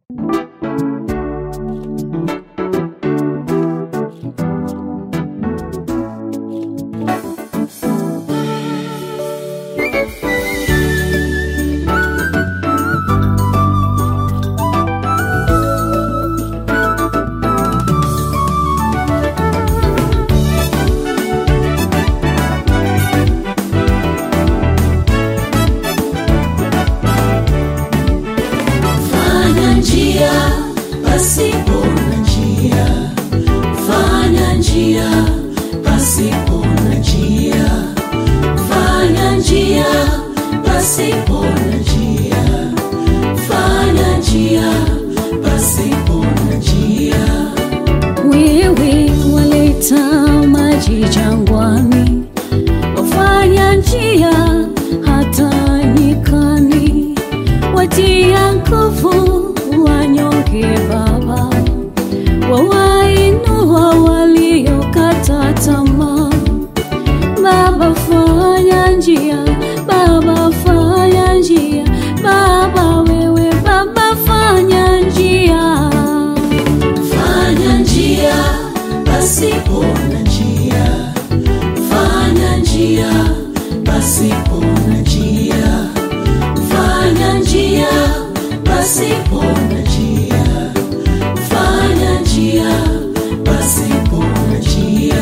Pasipo na njia, fanya njia. Pasipo na njia, fanya njia. Pasipo na njia, fanya njia. Pasipo na njia. Wewe waleta maji jangwani, wafanya njia hata nyikani, watia nguvu wanyonge Baba, wawainua waliokata tamaa. Baba fanya njia, Baba fanya njia, Baba wewe Baba fanya njia. Fanya njia pasipo na njia, fanya njia pasipo na njia, fanya njia pasipo na njia, fanya njia pasipo na njia.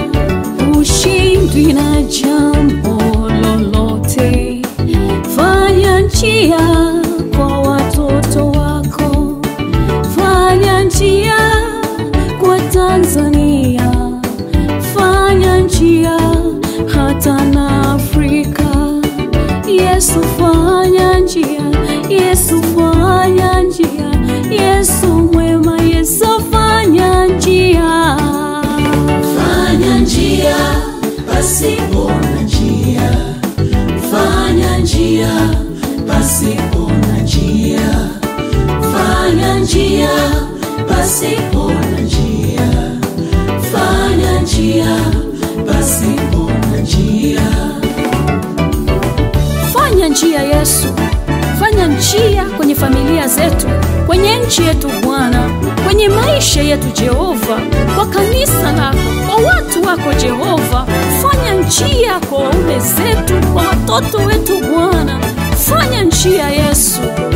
Ushindwi na jambo lolote, fanya njia kwa watoto wako, fanya njia kwa Tanzania, fanya njia hata na Afrika. Yesu fanya njia, Yesu fanya njia, Yesu mwema, Yesu fanya njia. Fanya njia pasipo na njia, fanya njia pasipo na njia, fanya njia pasipo na njia, fanya njia pasipo na njia. Fanya njia Yesu, fanya njia kwenye familia zetu, kwenye nchi yetu Bwana, kwenye maisha yetu Jehova, kwa kanisa lako, kwa watu wako Jehova. Fanya njia kwa waume zetu, kwa watoto wetu Bwana, fanya njia Yesu.